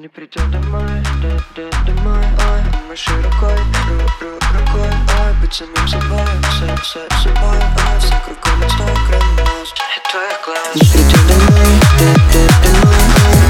Не придёт домой, домой, ой. Маши рукой, рукой, ой. Быть самим собой, собой, ой. Все кругом отстой, кроме нас и твоих глаз. Не придёт домой, домой, ой.